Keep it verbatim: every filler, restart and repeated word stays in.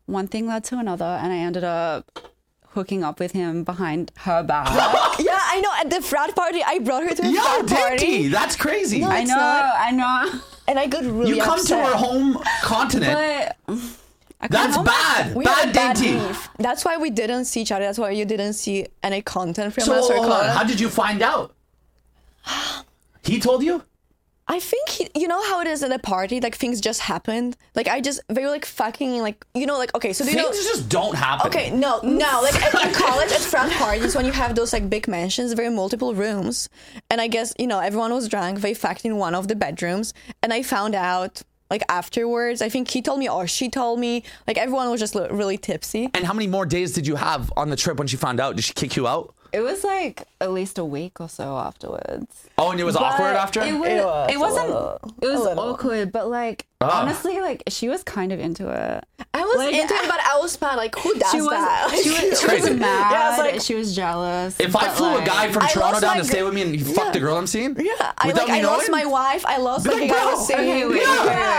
one thing led to another, and I ended up hooking up with him behind her back. Yeah, I know. At the frat party, I brought her to the Yo, frat party. Dinty, that's crazy. No, I it's know, not. I know. And I got really You come upset. to her home continent. But I can't That's help bad. We Bad had a bad Dinty. beef. That's why we didn't see each other. That's why you didn't see any content from So us. or hold on. content. How did you find out? He told you? I think he, you know how it is at a party, like things just happened. Like I just they were like fucking like you know like okay so do you Things know just don't happen. okay no no like at- in college at frat parties when you have those like big mansions, very multiple rooms, and I guess you know everyone was drunk. They fucked in one of the bedrooms, and I found out like afterwards. I think he told me or she told me. Like everyone was just li- really tipsy. And how many more days did you have on the trip when she found out? Did she kick you out? It was like at least a week or so afterwards. Oh, and it was awkward after? It, was, It was it a wasn't. little- it was a little. awkward, but like Ah. honestly, like she was kind of into it. I was Like, into it, but I was mad. Like who does She was. that? She was, she was crazy. mad. Yeah, I was like- she was jealous. If I but, flew like, a guy from I Toronto lost down my to stay gr- with me and he Yeah. fucked the girl I'm seeing? Yeah, I Without like me I lost knowing? my wife. I lost Be like like, a guy I bro, was seeing. okay, wait, Yeah. wait, wait,